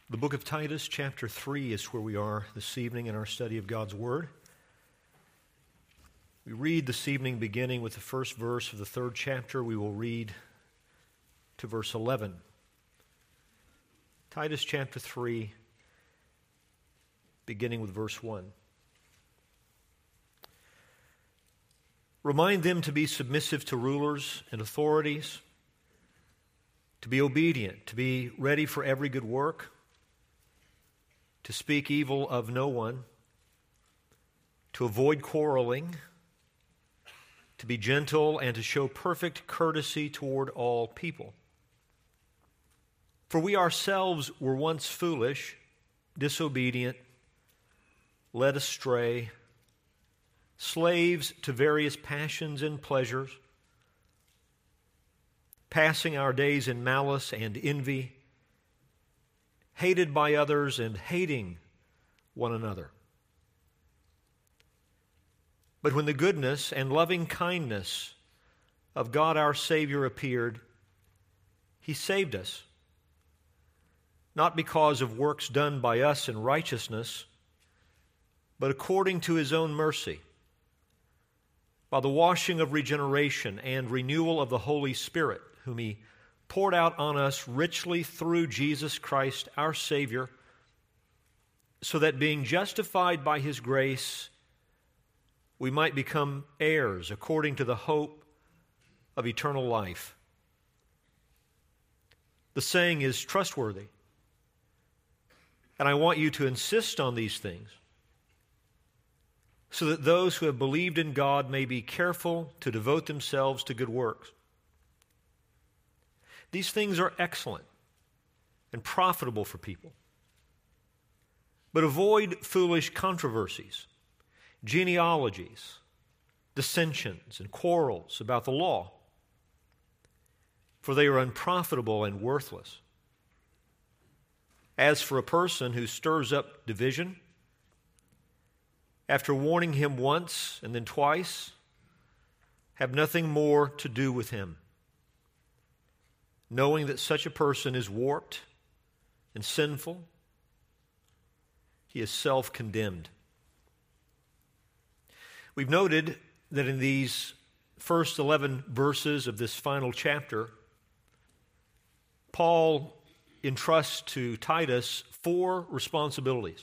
The book of Titus, chapter 3, is where we are this evening in our study of God's Word. We read this evening beginning with the first verse of the third chapter. We will read to verse 11. Titus chapter 3, beginning with verse 1. Remind them to be submissive to rulers and authorities, to be obedient, to be ready for every good work, to speak evil of no one, to avoid quarreling, to be gentle, and to show perfect courtesy toward all people. For we ourselves were once foolish, disobedient, led astray, slaves to various passions and pleasures, passing our days in malice and envy, hated by others and hating one another. But when the goodness and loving kindness of God our Savior appeared, He saved us, not because of works done by us in righteousness, but according to His own mercy, by the washing of regeneration and renewal of the Holy Spirit, whom He poured out on us richly through Jesus Christ our Savior, so that being justified by His grace, we might become heirs according to the hope of eternal life. The saying is trustworthy, and I want you to insist on these things, so that those who have believed in God may be careful to devote themselves to good works. These things are excellent and profitable for people. But avoid foolish controversies, genealogies, dissensions, and quarrels about the law, for they are unprofitable and worthless. As for a person who stirs up division, after warning him once and then twice, have nothing more to do with him, knowing that such a person is warped and sinful. He is self-condemned. We've noted that in these first 11 verses of this final chapter, Paul entrusts to Titus four responsibilities.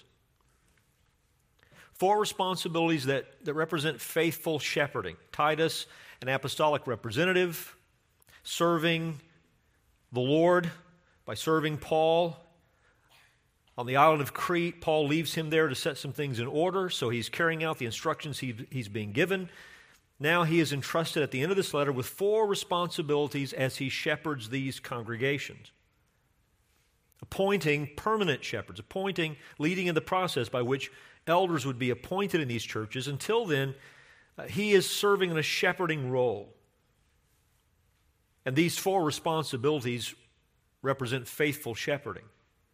Four responsibilities that represent faithful shepherding. Titus, an apostolic representative, serving the Lord by serving Paul. On the island of Crete, Paul leaves him there to set some things in order, so he's carrying out the instructions he's being given. Now he is entrusted at the end of this letter with four responsibilities as he shepherds these congregations. Appointing permanent shepherds, leading in the process by which elders would be appointed in these churches. Until then, he is serving in a shepherding role. And these four responsibilities represent faithful shepherding.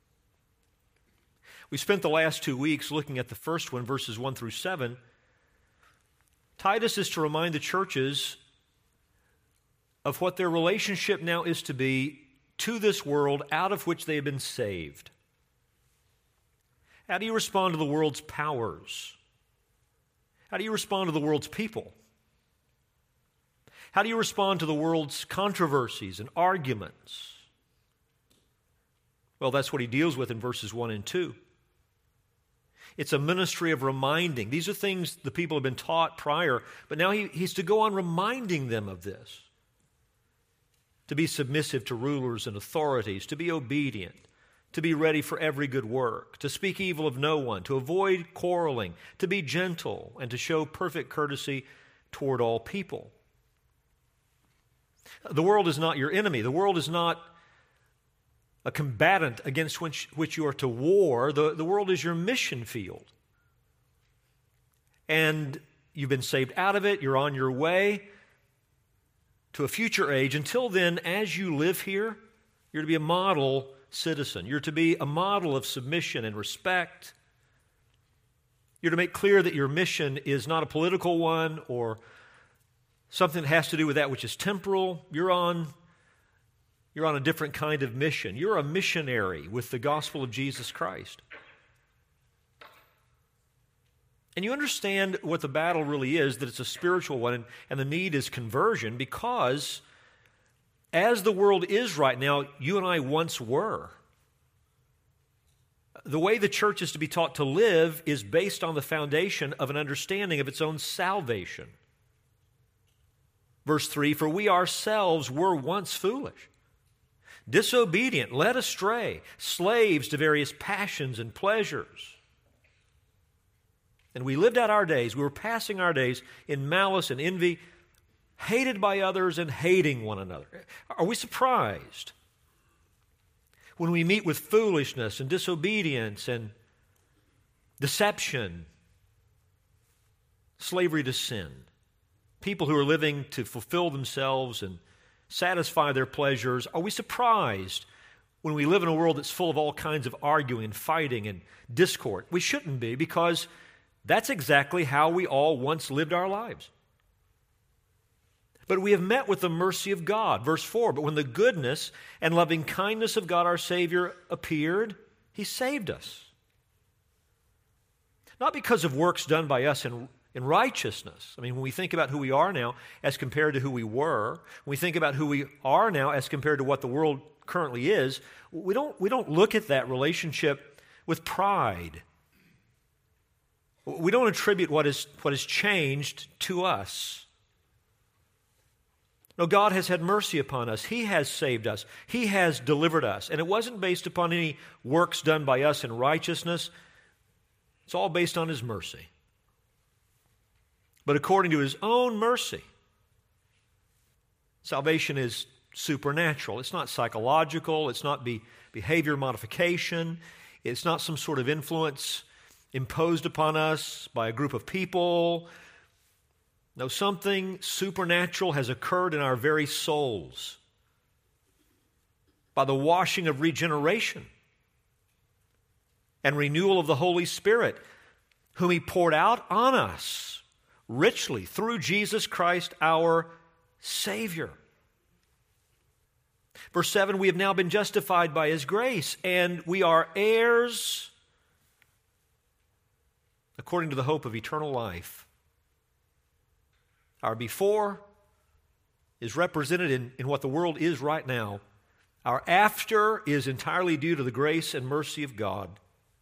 We spent the last 2 weeks looking at the first one, verses 1 through 7. Titus is to remind the churches of what their relationship now is to be to this world out of which they have been saved. How do you respond to the world's powers? How do you respond to the world's people? How do you respond to the world's controversies and arguments? Well, that's what he deals with in verses 1 and 2. It's a ministry of reminding. These are things the people have been taught prior, but now he's to go on reminding them of this. To be submissive to rulers and authorities, to be obedient, to be ready for every good work, to speak evil of no one, to avoid quarreling, to be gentle, and to show perfect courtesy toward all people. The world is not your enemy. The world is not a combatant against which you are to war. The world is your mission field. And you've been saved out of it. You're on your way to a future age. Until then, as you live here, you're to be a model citizen. You're to be a model of submission and respect. You're to make clear that your mission is not a political one or something that has to do with that which is temporal. You're on You're on a different kind of mission. You're a missionary with the gospel of Jesus Christ. And you understand what the battle really is, that it's a spiritual one, and the need is conversion, because as the world is right now, you and I once were. The way the church is to be taught to live is based on the foundation of an understanding of its own salvation. Verse 3, for we ourselves were once foolish, disobedient, led astray, slaves to various passions and pleasures. And we lived out our days, we were passing our days in malice and envy, hated by others and hating one another. Are we surprised when we meet with foolishness and disobedience and deception, slavery to sin? People who are living to fulfill themselves and satisfy their pleasures. Are we surprised when we live in a world that's full of all kinds of arguing and fighting and discord? We shouldn't be, because that's exactly how we all once lived our lives. But we have met with the mercy of God. Verse 4, but when the goodness and loving kindness of God our Savior appeared, He saved us. Not because of works done by us in righteousness. I mean, when we think about who we are now as compared to who we were, when we think about who we are now as compared to what the world currently is, we don't look at that relationship with pride. We don't attribute what has changed to us. No, God has had mercy upon us. He has saved us. He has delivered us. And it wasn't based upon any works done by us in righteousness. It's all based on His mercy. But according to His own mercy, salvation is supernatural. It's not psychological. It's not behavior modification. It's not some sort of influence imposed upon us by a group of people. No, something supernatural has occurred in our very souls by the washing of regeneration and renewal of the Holy Spirit, whom He poured out on us richly through Jesus Christ our Savior. Verse 7, we have now been justified by His grace, and we are heirs according to the hope of eternal life. Our before is represented in what the world is right now. Our after is entirely due to the grace and mercy of God.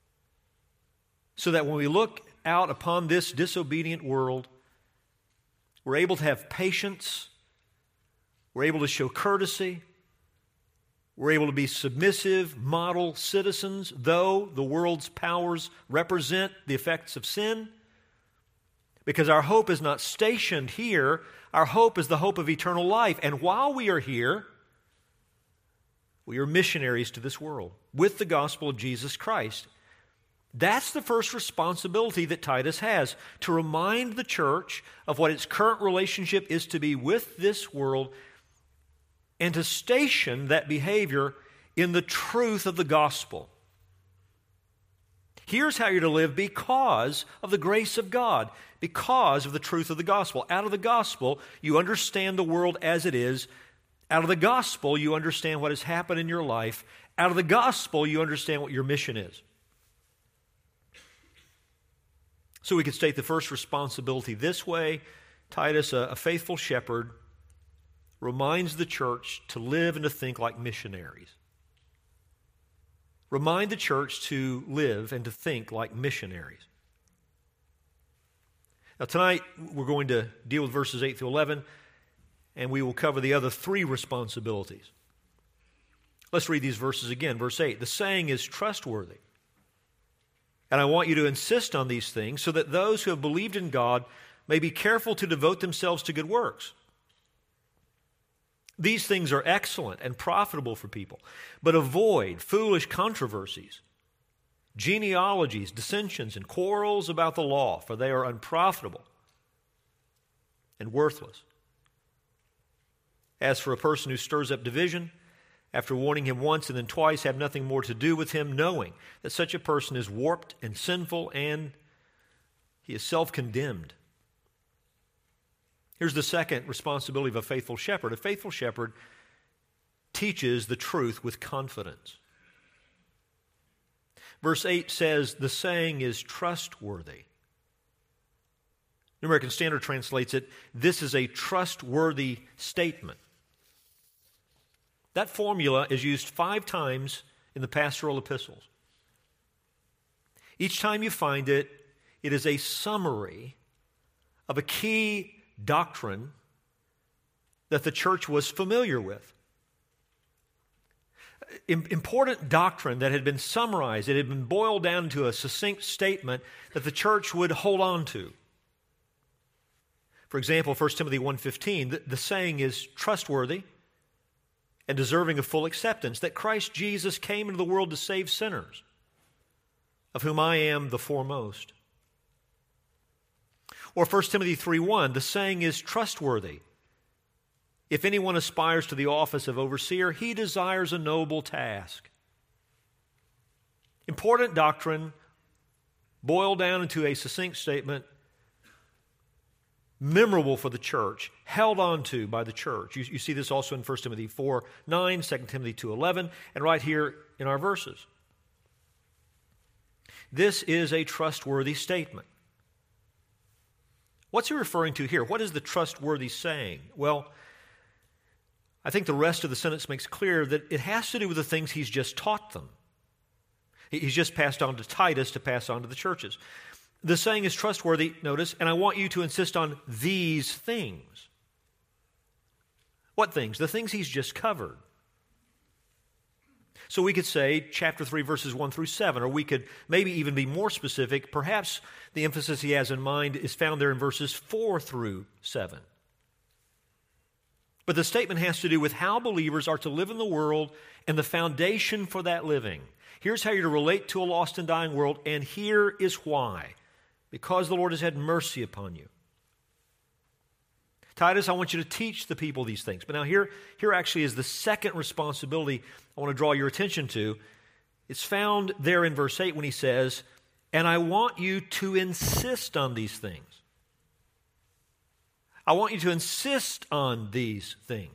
So that when we look out upon this disobedient world, we're able to have patience, we're able to show courtesy, we're able to be submissive, model citizens, though the world's powers represent the effects of sin. Because our hope is not stationed here. Our hope is the hope of eternal life. And while we are here, we are missionaries to this world with the gospel of Jesus Christ. That's the first responsibility that Titus has, to remind the church of what its current relationship is to be with this world and to station that behavior in the truth of the gospel. Here's how you're to live because of the grace of God, because of the truth of the gospel. Out of the gospel, you understand the world as it is. Out of the gospel, you understand what has happened in your life. Out of the gospel, you understand what your mission is. So we could state the first responsibility this way. Titus, a faithful shepherd, reminds the church to live and to think like missionaries. Remind the church to live and to think like missionaries. Now tonight we're going to deal with verses 8 through 11, and we will cover the other three responsibilities. Let's read these verses again. Verse 8, the saying is trustworthy. And I want you to insist on these things so that those who have believed in God may be careful to devote themselves to good works. These things are excellent and profitable for people, but avoid foolish controversies, genealogies, dissensions, and quarrels about the law, for they are unprofitable and worthless. As for a person who stirs up division, after warning him once and then twice, have nothing more to do with him, knowing that such a person is warped and sinful and he is self-condemned. Here's the second responsibility of a faithful shepherd. A faithful shepherd teaches the truth with confidence. Verse 8 says, the saying is trustworthy. New American Standard translates it, this is a trustworthy statement. That formula is used 5 times in the pastoral epistles. Each time you find it, it is a summary of a key doctrine that the church was familiar with. Important doctrine that had been summarized, it had been boiled down to a succinct statement that the church would hold on to. For example, 1 Timothy 1:15, the saying is trustworthy and deserving of full acceptance, that Christ Jesus came into the world to save sinners, of whom I am the foremost. Or 1 Timothy 3:1, the saying is trustworthy. If anyone aspires to the office of overseer, he desires a noble task. Important doctrine, boiled down into a succinct statement, memorable for the church, held on to by the church. You see this also in 1 Timothy 4:9, 2 Timothy 2:11, and right here in our verses. This is a trustworthy statement. What's he referring to here? What is the trustworthy saying? Well, I think the rest of the sentence makes clear that it has to do with the things he's just taught them. He's just passed on to Titus to pass on to the churches. The saying is trustworthy, notice, and I want you to insist on these things. What things? The things he's just covered. So we could say chapter 3, verses 1 through 7, or we could maybe even be more specific. Perhaps the emphasis he has in mind is found there in verses 4 through 7. But the statement has to do with how believers are to live in the world and the foundation for that living. Here's how you're to relate to a lost and dying world, and here is why. Because the Lord has had mercy upon you. Titus, I want you to teach the people these things. But now here actually is the second responsibility I want to draw your attention to. It's found there in verse 8 when he says, and I want you to insist on these things. I want you to insist on these things.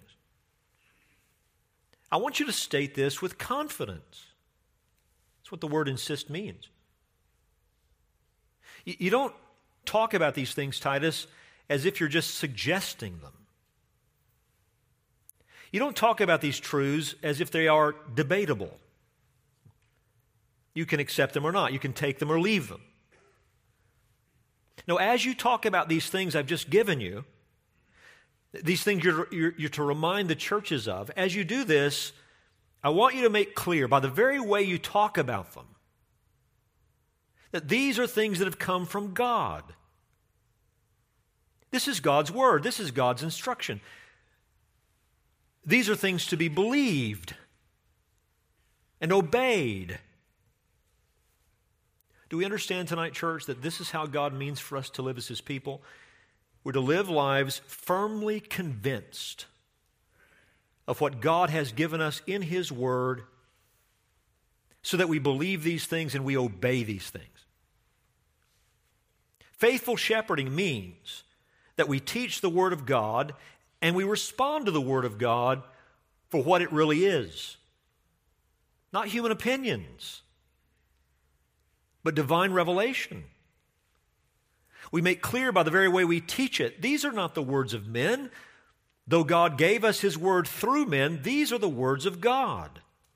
I want you to state this with confidence. That's what the word insist means. You don't talk about these things, Titus, as if you're just suggesting them. You don't talk about these truths as if they are debatable. You can accept them or not. You can take them or leave them. No, as you talk about these things I've just given you, these things you're to remind the churches of, as you do this, I want you to make clear by the very way you talk about them that these are things that have come from God. This is God's word. This is God's instruction. These are things to be believed and obeyed. Do we understand tonight, church, that this is how God means for us to live as His people? We're to live lives firmly convinced of what God has given us in His Word so that we believe these things and we obey these things. Faithful shepherding means that we teach the Word of God and we respond to the Word of God for what it really is. Not human opinions, but divine revelation. We make clear by the very way we teach it, these are not the words of men. Though God gave us His Word through men, these are the words of God.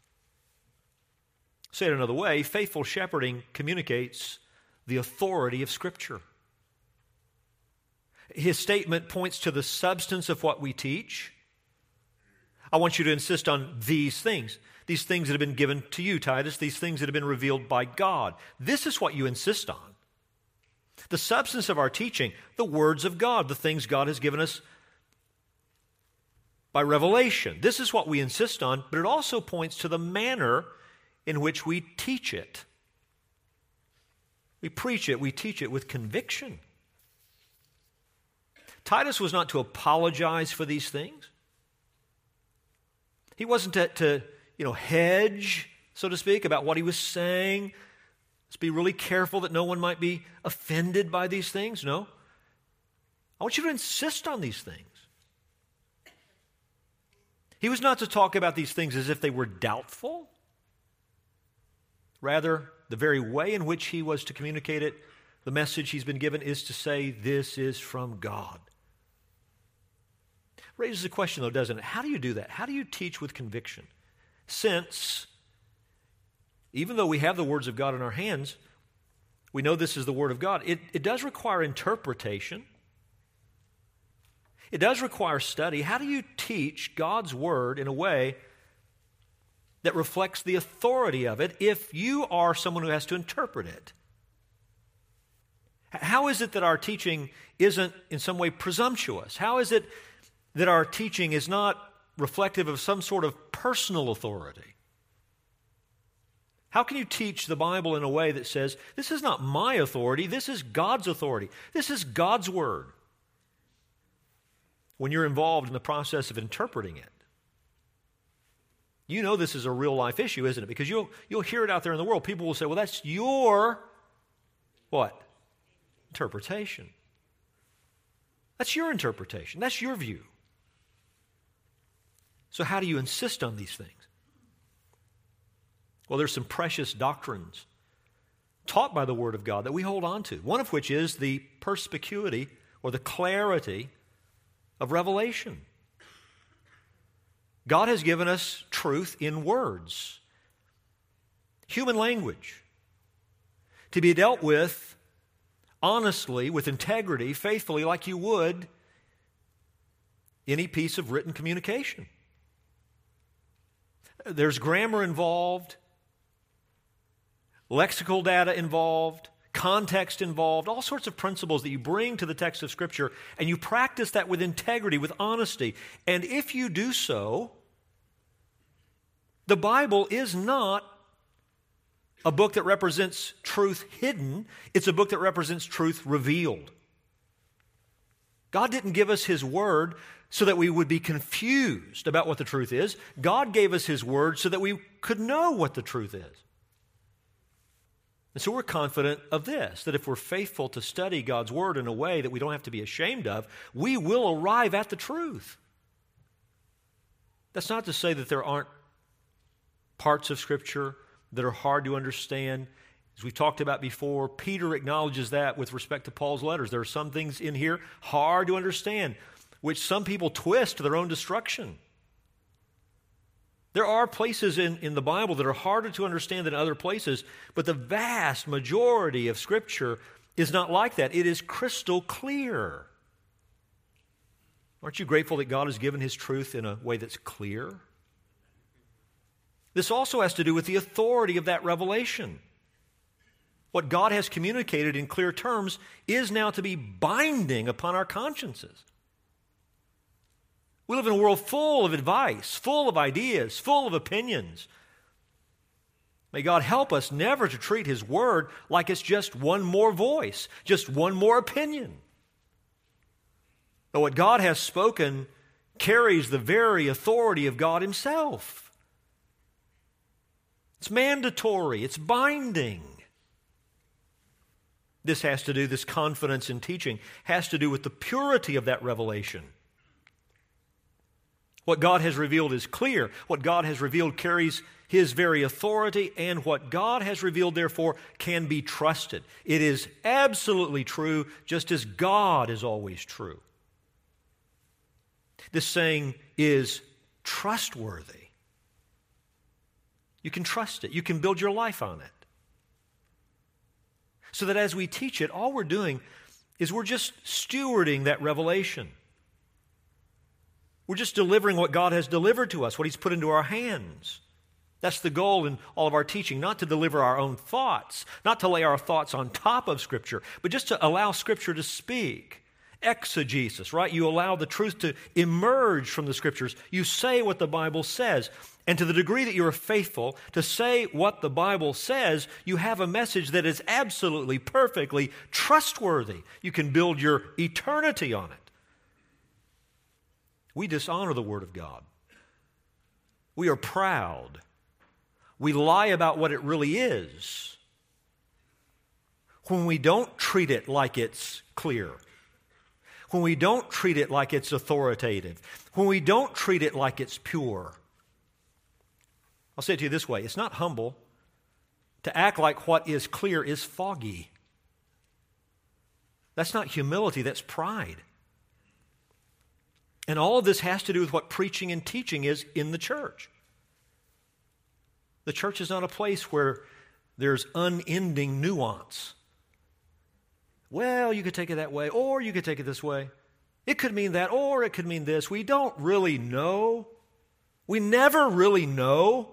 Say it another way, faithful shepherding communicates the authority of Scripture. His statement points to the substance of what we teach. I want you to insist on these things that have been given to you, Titus, these things that have been revealed by God. This is what you insist on. The substance of our teaching, the words of God, the things God has given us by revelation. This is what we insist on, but it also points to the manner in which we teach it. We preach it, we teach it with conviction. Titus was not to apologize for these things. He wasn't to hedge, so to speak, about what he was saying. Let's be really careful that no one might be offended by these things. No. I want you to insist on these things. He was not to talk about these things as if they were doubtful. Rather, the very way in which he was to communicate it, the message he's been given, is to say, this is from God. Raises a question, though, doesn't it? How do you do that? How do you teach with conviction? Since, even though we have the words of God in our hands, we know this is the Word of God. It does require interpretation. It does require study. How do you teach God's Word in a way that reflects the authority of it if you are someone who has to interpret it? How is it that our teaching isn't in some way presumptuous? How is it that our teaching is not reflective of some sort of personal authority? How can you teach the Bible in a way that says, this is not my authority, this is God's authority, this is God's Word, when you're involved in the process of interpreting it? You know this is a real life issue, isn't it? Because you'll hear it out there in the world. People will say, well, that's your, what? Interpretation. That's your interpretation. That's your view. So how do you insist on these things? Well, there's some precious doctrines taught by the Word of God that we hold on to, one of which is the perspicuity or the clarity of revelation. God has given us truth in words, human language, to be dealt with honestly, with integrity, faithfully, like you would any piece of written communication. There's grammar involved, lexical data involved, context involved, all sorts of principles that you bring to the text of Scripture, and you practice that with integrity, with honesty. And if you do so, the Bible is not a book that represents truth hidden. It's a book that represents truth revealed. God didn't give us His Word so that we would be confused about what the truth is. God gave us His Word so that we could know what the truth is. And so we're confident of this, that if we're faithful to study God's Word in a way that we don't have to be ashamed of, we will arrive at the truth. That's not to say that there aren't parts of Scripture that are hard to understand. As we talked about before, Peter acknowledges that with respect to Paul's letters. There are some things in here hard to understand, which some people twist to their own destruction. There are places in the Bible that are harder to understand than other places, but the vast majority of Scripture is not like that. It is crystal clear. Aren't you grateful that God has given His truth in a way that's clear? This also has to do with the authority of that revelation. What God has communicated in clear terms is now to be binding upon our consciences. We live in a world full of advice, full of ideas, full of opinions. May God help us never to treat His Word like it's just one more voice, just one more opinion. But what God has spoken carries the very authority of God Himself. It's mandatory. It's binding. This confidence in teaching has to do with the purity of that revelation. What God has revealed is clear. What God has revealed carries His very authority, and what God has revealed, therefore, can be trusted. It is absolutely true, just as God is always true. This saying is trustworthy. You can trust it. You can build your life on it. So that as we teach it, all we're doing is we're just stewarding that revelation. We're just delivering what God has delivered to us, what He's put into our hands. That's the goal in all of our teaching, not to deliver our own thoughts, not to lay our thoughts on top of Scripture, but just to allow Scripture to speak. Exegesis, right? You allow the truth to emerge from the Scriptures. You say what the Bible says. And to the degree that you are faithful to say what the Bible says, you have a message that is absolutely, perfectly trustworthy. You can build your eternity on it. We dishonor the Word of God. We are proud. We lie about what it really is when we don't treat it like it's clear. when we don't treat it like it's authoritative, when we don't treat it like it's pure. I'll say it to you this way. It's not humble to act like what is clear is foggy. That's not humility, that's pride. And all of this has to do with what preaching and teaching is in the church. The church is not a place where there's unending nuance. Well, you could take it that way, or you could take it this way. It could mean that, or it could mean this. We don't really know. We never really know.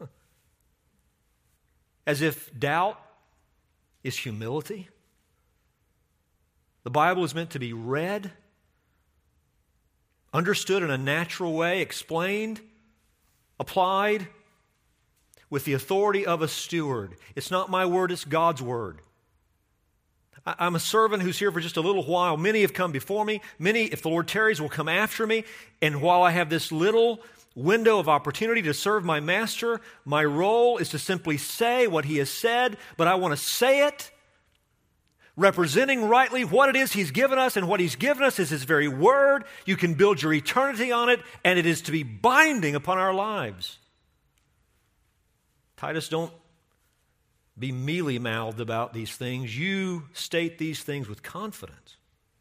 As if doubt is humility. The Bible is meant to be read, understood in a natural way, explained, applied with the authority of a steward. It's not my word, it's God's word. I'm a servant who's here for just a little while. Many have come before me. Many, if the Lord tarries, will come after me. And while I have this little window of opportunity to serve my master, my role is to simply say what he has said, but I want to say it representing rightly what it is he's given us, and what he's given us is his very word. You can build your eternity on it, and it is to be binding upon our lives. Titus, don't be mealy-mouthed about these things. You state these things with confidence.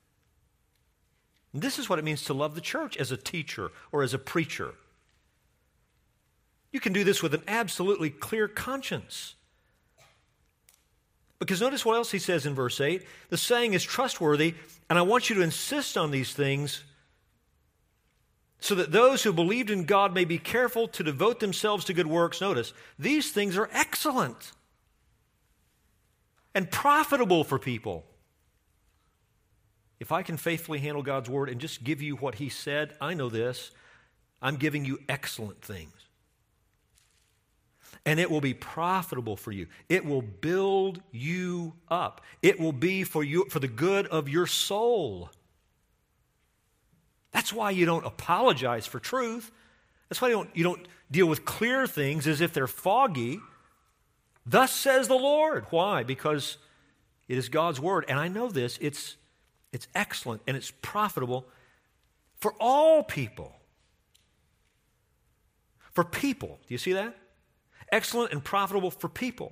And this is what it means to love the church as a teacher or as a preacher. You can do this with an absolutely clear conscience. Because notice what else he says in verse 8. The saying is trustworthy, and I want you to insist on these things so that those who believed in God may be careful to devote themselves to good works. Notice, these things are excellent and profitable for people. If I can faithfully handle God's word and just give you what he said, I know this, I'm giving you excellent things. And it will be profitable for you. It will build you up. It will be for you, for the good of your soul. That's why you don't apologize for truth. That's why you don't deal with clear things as if they're foggy. Thus says the Lord. Why? Because it is God's word. And I know this. It's excellent and it's profitable for all people. For people. Do you see that? Excellent and profitable for people.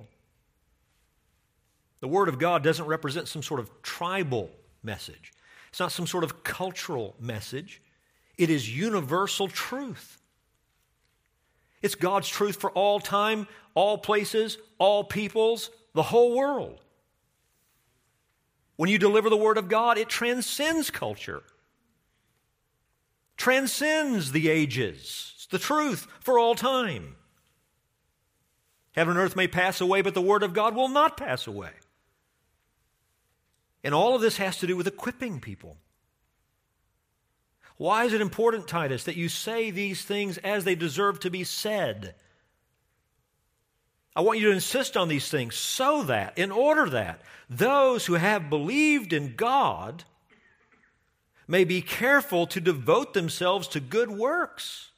The Word of God doesn't represent some sort of tribal message. It's not some sort of cultural message. It is universal truth. It's God's truth for all time, all places, all peoples, the whole world. When you deliver the Word of God, it transcends culture, transcends the ages. It's the truth for all time. Heaven and earth may pass away, but the Word of God will not pass away. And all of this has to do with equipping people. Why is it important, Titus, that you say these things as they deserve to be said? I want you to insist on these things so that, in order that, those who have believed in God may be careful to devote themselves to good works.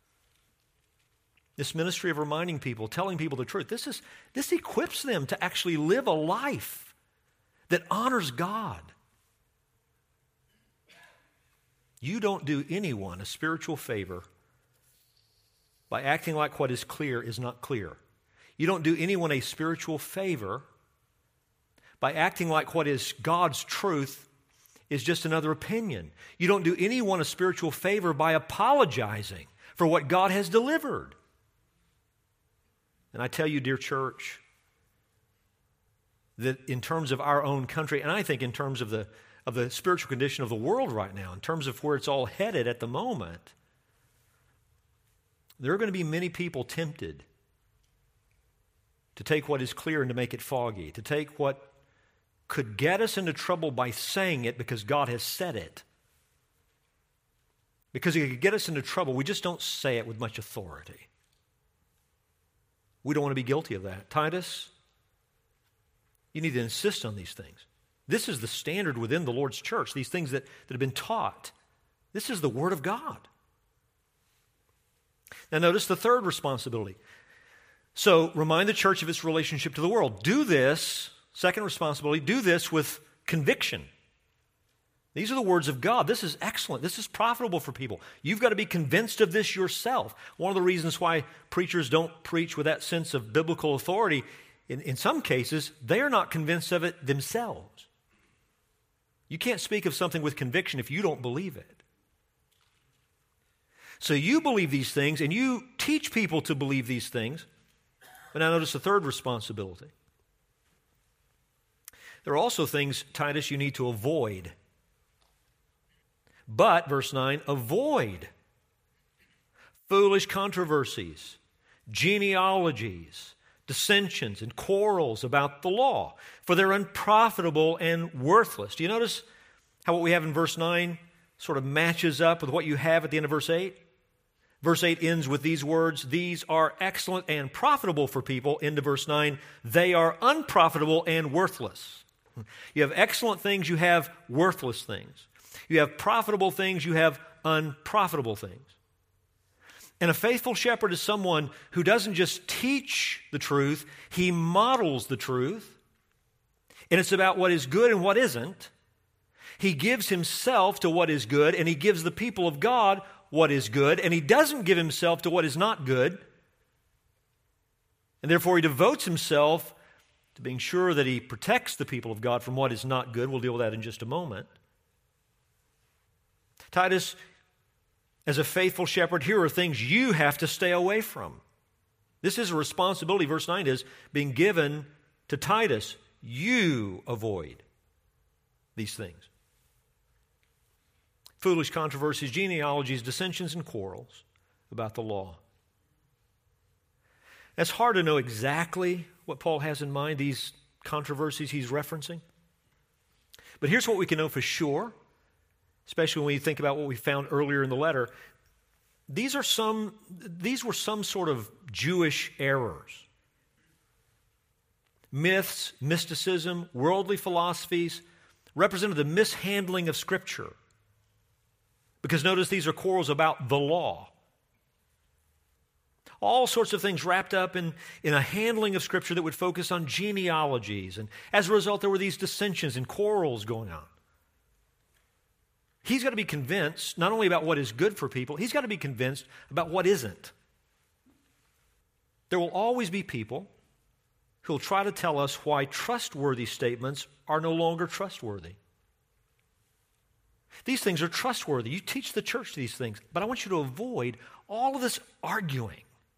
This ministry of reminding people, telling people the truth, this equips them to actually live a life that honors God. You don't do anyone a spiritual favor by acting like what is clear is not clear. You don't do anyone a spiritual favor by acting like what is God's truth is just another opinion. You don't do anyone a spiritual favor by apologizing for what God has delivered. And I tell you, dear church, that in terms of our own country, and I think in terms of the spiritual condition of the world right now, in terms of where it's all headed at the moment, there are going to be many people tempted to take what is clear and to make it foggy, to take what could get us into trouble by saying it because God has said it. Because it could get us into trouble, we just don't say it with much authority. We don't want to be guilty of that. Titus, you need to insist on these things. This is the standard within the Lord's church, these things that have been taught. This is the Word of God. Now notice the third responsibility. So remind the church of its relationship to the world. Do this, second responsibility, do this with conviction. These are the words of God. This is excellent. This is profitable for people. You've got to be convinced of this yourself. One of the reasons why preachers don't preach with that sense of biblical authority, in some cases, they are not convinced of it themselves. You can't speak of something with conviction if you don't believe it. So you believe these things, and you teach people to believe these things. But now notice the third responsibility. There are also things, Titus, you need to avoid. But, verse 9, avoid foolish controversies, genealogies, dissensions, and quarrels about the law, for they're unprofitable and worthless. Do you notice how what we have in verse 9 sort of matches up with what you have at the end of verse 8? Verse 8 ends with these words, these are excellent and profitable for people. Into verse 9, they are unprofitable and worthless. You have excellent things, you have worthless things. You have profitable things, you have unprofitable things. And a faithful shepherd is someone who doesn't just teach the truth, he models the truth. And it's about what is good and what isn't. He gives himself to what is good, and he gives the people of God what is good, and he doesn't give himself to what is not good. And therefore he devotes himself to being sure that he protects the people of God from what is not good. We'll deal with that in just a moment. Titus, as a faithful shepherd, here are things you have to stay away from. This is a responsibility, verse 9 is, being given to Titus. You avoid these things. Foolish controversies, genealogies, dissensions, and quarrels about the law. It's hard to know exactly what Paul has in mind, these controversies he's referencing. But here's what we can know for sure, especially when we think about what we found earlier in the letter. These were some sort of Jewish errors. Myths, mysticism, worldly philosophies represented the mishandling of Scripture. Because notice these are quarrels about the law. All sorts of things wrapped up in a handling of Scripture that would focus on genealogies. And as a result, there were these dissensions and quarrels going on. He's got to be convinced not only about what is good for people, he's got to be convinced about what isn't. There will always be people who will try to tell us why trustworthy statements are no longer trustworthy. These things are trustworthy. You teach the church these things, but I want you to avoid all of this arguing.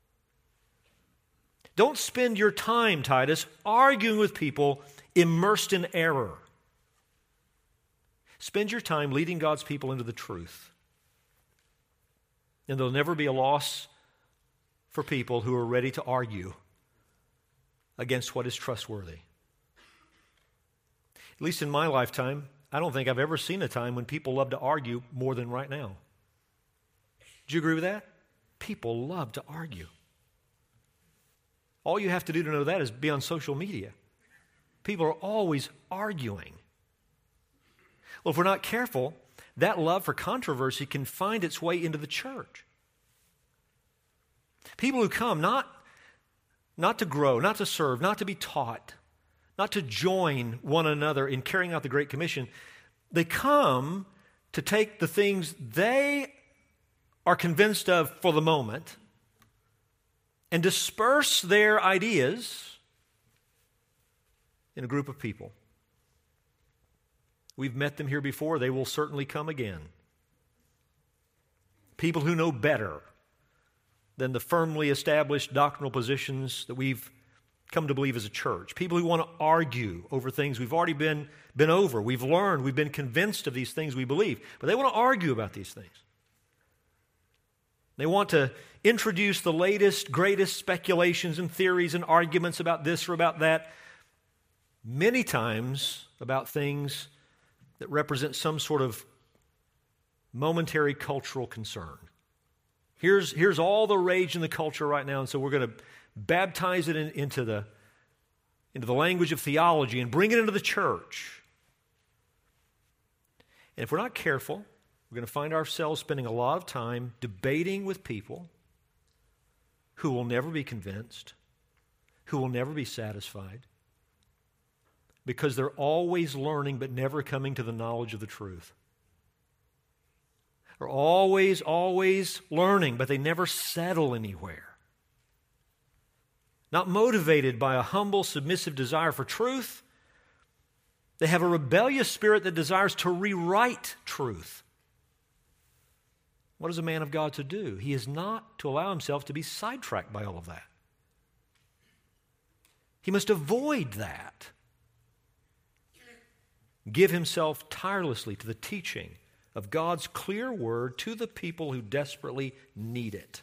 Don't spend your time, Titus, arguing with people immersed in error. Spend your time leading God's people into the truth. And there'll never be a loss for people who are ready to argue against what is trustworthy. At least in my lifetime, I don't think I've ever seen a time when people love to argue more than right now. Do you agree with that? People love to argue. All you have to do to know that is be on social media. People are always arguing. Well, if we're not careful, that love for controversy can find its way into the church. People who come not to grow, not to serve, not to be taught, not to join one another in carrying out the Great Commission, they come to take the things they are convinced of for the moment and disperse their ideas in a group of people. We've met them here before. They will certainly come again. People who know better than the firmly established doctrinal positions that we've come to believe as a church. People who want to argue over things we've already been over. We've learned, we've been convinced of these things we believe. But they want to argue about these things. They want to introduce the latest, greatest speculations and theories and arguments about this or about that. Many times about things that represent some sort of momentary cultural concern. Here's all the rage in the culture right now, and so we're going to baptize it into the language of theology and bring it into the church. And if we're not careful, we're going to find ourselves spending a lot of time debating with people who will never be convinced, who will never be satisfied, because they're always learning but never coming to the knowledge of the truth. They're always learning, but they never settle anywhere. Not motivated by a humble, submissive desire for truth. They have a rebellious spirit that desires to rewrite truth. What is a man of God to do? He is not to allow himself to be sidetracked by all of that. He must avoid that. Give himself tirelessly to the teaching of God's clear word to the people who desperately need it.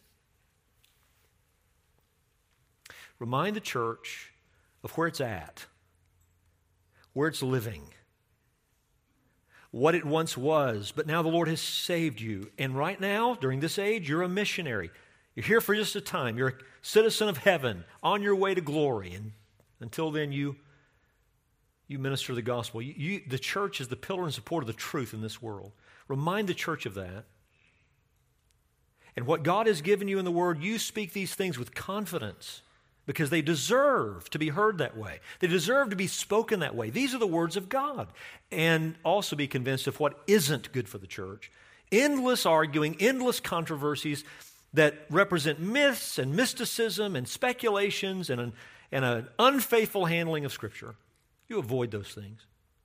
Remind the church of where it's at, where it's living, what it once was, but now the Lord has saved you. And right now, during this age, you're a missionary. You're here for just a time. You're a citizen of heaven on your way to glory. And until then, you minister the gospel. The church is the pillar and support of the truth in this world. Remind the church of that. And what God has given you in the Word, you speak these things with confidence because they deserve to be heard that way. They deserve to be spoken that way. These are the words of God. And also be convinced of what isn't good for the church. Endless arguing, endless controversies that represent myths and mysticism and speculations and an unfaithful handling of Scripture. You avoid those things.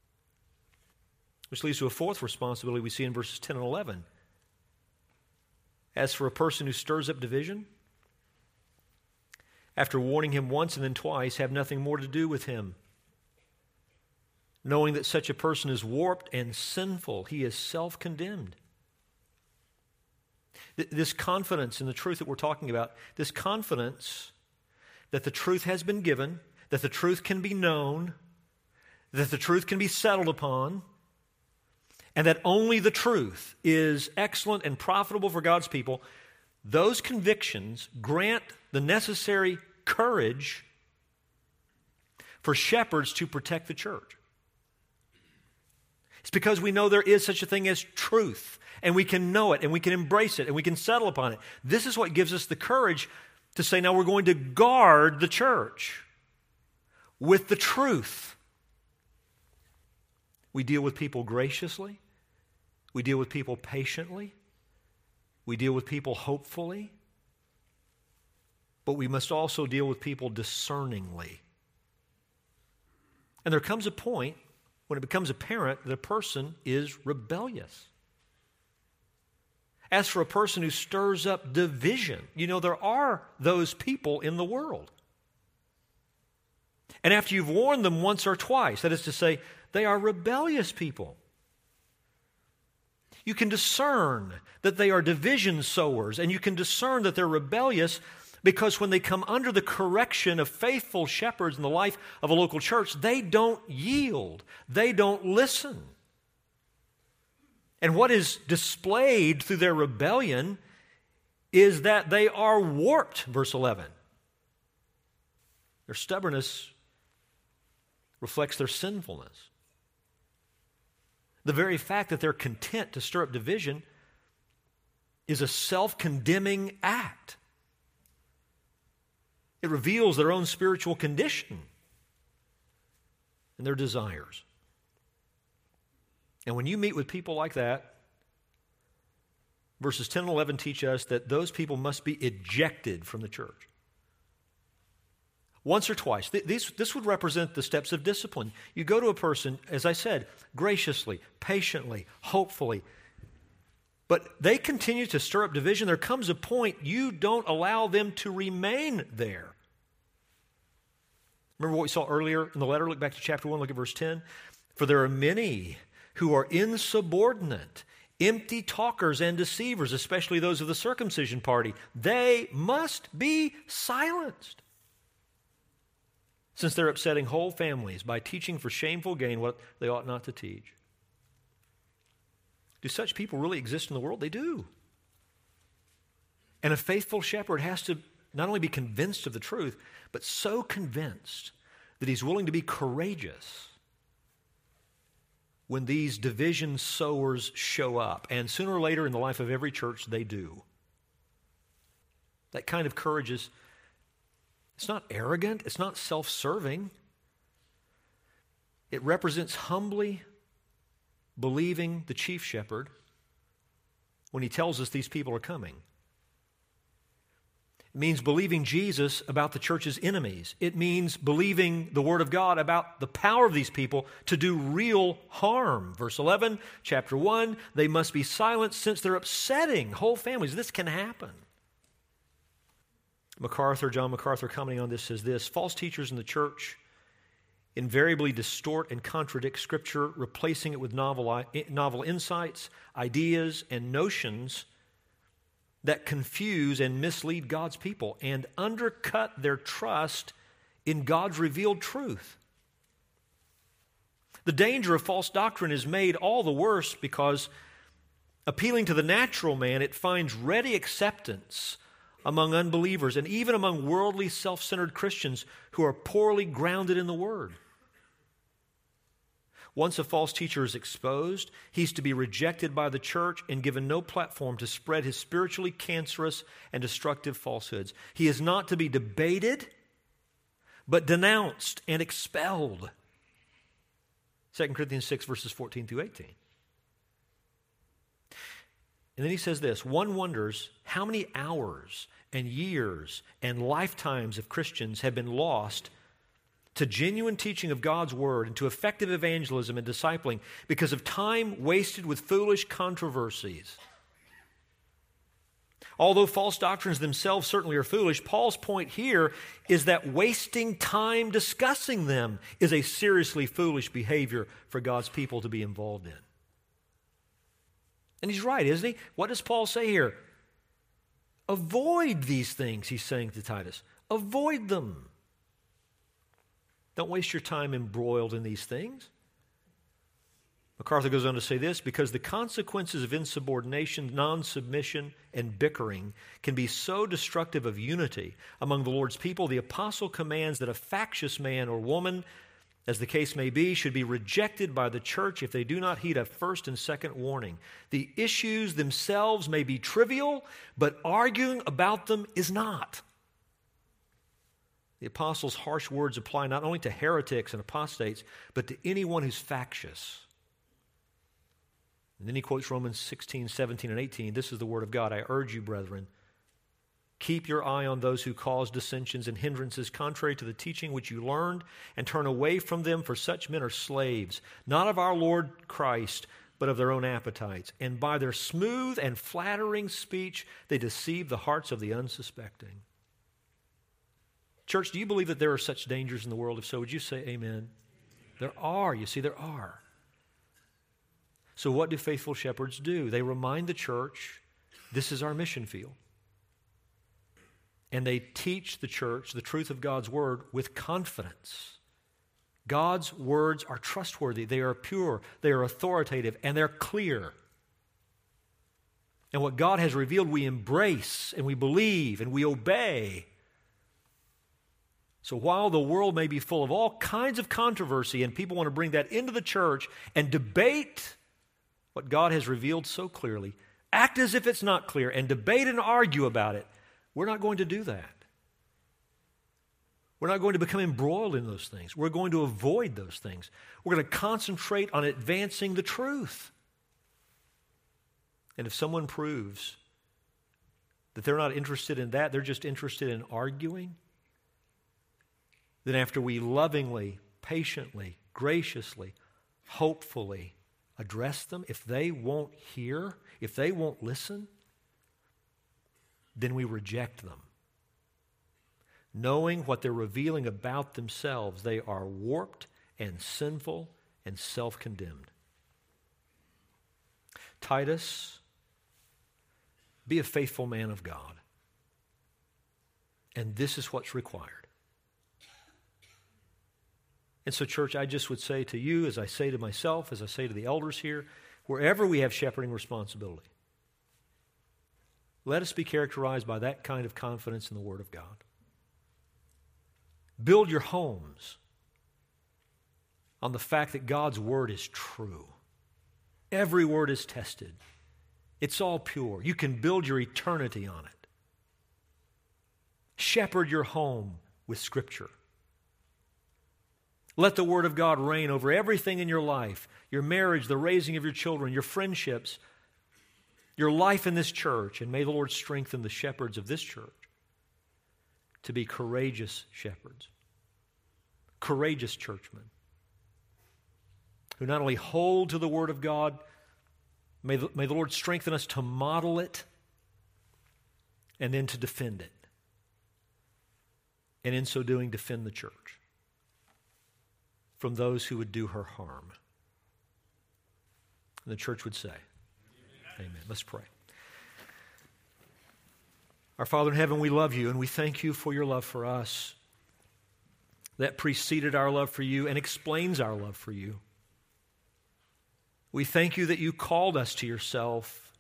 Which leads to a fourth responsibility we see in verses 10 and 11. As for a person who stirs up division, after warning him once and then twice, have nothing more to do with him. Knowing that such a person is warped and sinful, he is self-condemned. This confidence in the truth that we're talking about, this confidence that the truth has been given, that the truth can be known, that the truth can be settled upon, and that only the truth is excellent and profitable for God's people, those convictions grant the necessary courage for shepherds to protect the church. It's because we know there is such a thing as truth, and we can know it, and we can embrace it, and we can settle upon it. This is what gives us the courage to say, now we're going to guard the church with the truth. We deal with people graciously. We deal with people patiently. We deal with people hopefully. But we must also deal with people discerningly. And there comes a point when it becomes apparent that a person is rebellious. As for a person who stirs up division, there are those people in the world. And after you've warned them once or twice, that is to say, they are rebellious people. You can discern that they are division sowers, and you can discern that they're rebellious because when they come under the correction of faithful shepherds in the life of a local church, they don't yield. They don't listen. And what is displayed through their rebellion is that they are warped, verse 11. Their stubbornness reflects their sinfulness. The very fact that they're content to stir up division is a self-condemning act. It reveals their own spiritual condition and their desires. And when you meet with people like that, verses 10 and 11 teach us that those people must be ejected from the church. Once or twice. This would represent the steps of discipline. You go to a person, as I said, graciously, patiently, hopefully, but they continue to stir up division. There comes a point you don't allow them to remain there. Remember what we saw earlier in the letter? Look back to chapter 1, look at verse 10. For there are many who are insubordinate, empty talkers and deceivers, especially those of the circumcision party. They must be silenced, since they're upsetting whole families by teaching for shameful gain what they ought not to teach. Do such people really exist in the world? They do. And a faithful shepherd has to not only be convinced of the truth, but so convinced that he's willing to be courageous when these division sowers show up. And sooner or later in the life of every church, they do. That kind of courage is, it's not arrogant, it's not self-serving. It represents humbly believing the chief shepherd when he tells us these people are coming. It means believing Jesus about the church's enemies. It means believing the Word of God about the power of these people to do real harm. Verse 11, chapter 1, they must be silent since they're upsetting whole families. This can happen. John MacArthur, commenting on this, says this: false teachers in the church invariably distort and contradict Scripture, replacing it with novel insights, ideas, and notions that confuse and mislead God's people and undercut their trust in God's revealed truth. The danger of false doctrine is made all the worse because, appealing to the natural man, it finds ready acceptance among unbelievers and even among worldly, self-centered Christians who are poorly grounded in the Word. Once a false teacher is exposed, he's to be rejected by the church and given no platform to spread his spiritually cancerous and destructive falsehoods. He is not to be debated, but denounced and expelled. 2 Corinthians 6, verses 14 through 18. And then he says this: one wonders how many hours and years and lifetimes of Christians have been lost to genuine teaching of God's Word and to effective evangelism and discipling because of time wasted with foolish controversies. Although false doctrines themselves certainly are foolish, Paul's point here is that wasting time discussing them is a seriously foolish behavior for God's people to be involved in. And he's right, isn't he? What does Paul say here? Avoid these things, he's saying to Titus. Avoid them. Don't waste your time embroiled in these things. MacArthur goes on to say this: because the consequences of insubordination, non-submission, and bickering can be so destructive of unity among the Lord's people, the apostle commands that a factious man or woman, as the case may be, should be rejected by the church if they do not heed a first and second warning. The issues themselves may be trivial, but arguing about them is not. The apostles' harsh words apply not only to heretics and apostates, but to anyone who's factious. And then he quotes Romans 16, 17, and 18. This is the word of God. I urge you, brethren, keep your eye on those who cause dissensions and hindrances contrary to the teaching which you learned, and turn away from them, for such men are slaves, not of our Lord Christ, but of their own appetites. And by their smooth and flattering speech, they deceive the hearts of the unsuspecting. Church, do you believe that there are such dangers in the world? If so, would you say amen? There are. You see, there are. So what do faithful shepherds do? They remind the church, this is our mission field. And they teach the church the truth of God's Word with confidence. God's words are trustworthy. They are pure. They are authoritative. And they're clear. And what God has revealed, we embrace and we believe and we obey. So while the world may be full of all kinds of controversy and people want to bring that into the church and debate what God has revealed so clearly, act as if it's not clear and debate and argue about it, we're not going to do that. We're not going to become embroiled in those things. We're going to avoid those things. We're going to concentrate on advancing the truth. And if someone proves that they're not interested in that, they're just interested in arguing, then after we lovingly, patiently, graciously, hopefully address them, if they won't hear, if they won't listen, then we reject them. Knowing what they're revealing about themselves, they are warped and sinful and self-condemned. Titus, be a faithful man of God. And this is what's required. And so, church, I just would say to you, as I say to myself, as I say to the elders here, wherever we have shepherding responsibility, let us be characterized by that kind of confidence in the Word of God. Build your homes on the fact that God's Word is true. Every word is tested. It's all pure. You can build your eternity on it. Shepherd your home with Scripture. Let the Word of God reign over everything in your life, your marriage, the raising of your children, your friendships, your life in this church, and may the Lord strengthen the shepherds of this church to be courageous shepherds, courageous churchmen, who not only hold to the Word of God, may the Lord strengthen us to model it and then to defend it. And in so doing, defend the church from those who would do her harm. And the church would say, Amen. Let's pray. Our Father in heaven, we love you and we thank you for your love for us that preceded our love for you and explains our love for you. We thank you that you called us to yourself,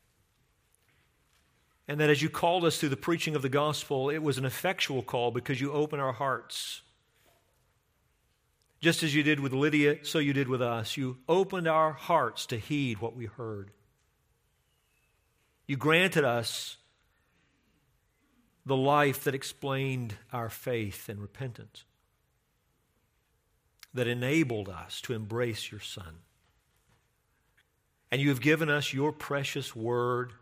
and that as you called us through the preaching of the gospel, it was an effectual call because you opened our hearts. Just as you did with Lydia, so you did with us. You opened our hearts to heed what we heard. You granted us the life that explained our faith and repentance, that enabled us to embrace your Son. And you have given us your precious word.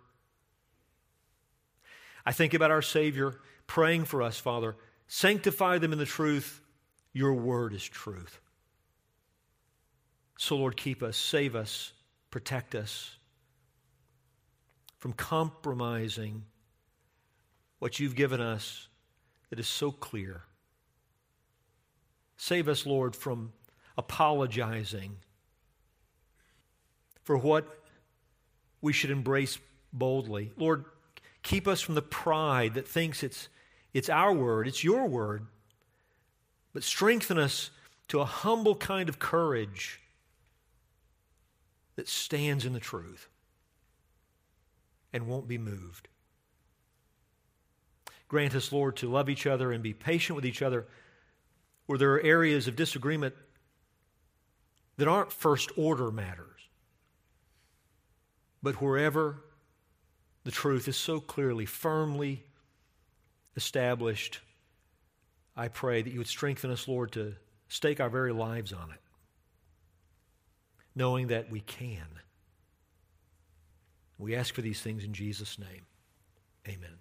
I think about our Savior praying for us, Father, sanctify them in the truth. Your word is truth. So, Lord, keep us, save us, protect us from compromising what you've given us that is so clear. Save us, Lord, from apologizing for what we should embrace boldly. Lord, keep us from the pride that thinks it's our word, it's your word, but strengthen us to a humble kind of courage that stands in the truth and won't be moved. Grant us, Lord, to love each other and be patient with each other where there are areas of disagreement that aren't first-order matters, but wherever the truth is so clearly, firmly established, I pray that you would strengthen us, Lord, to stake our very lives on it, knowing that we can. We ask for these things in Jesus' name. Amen.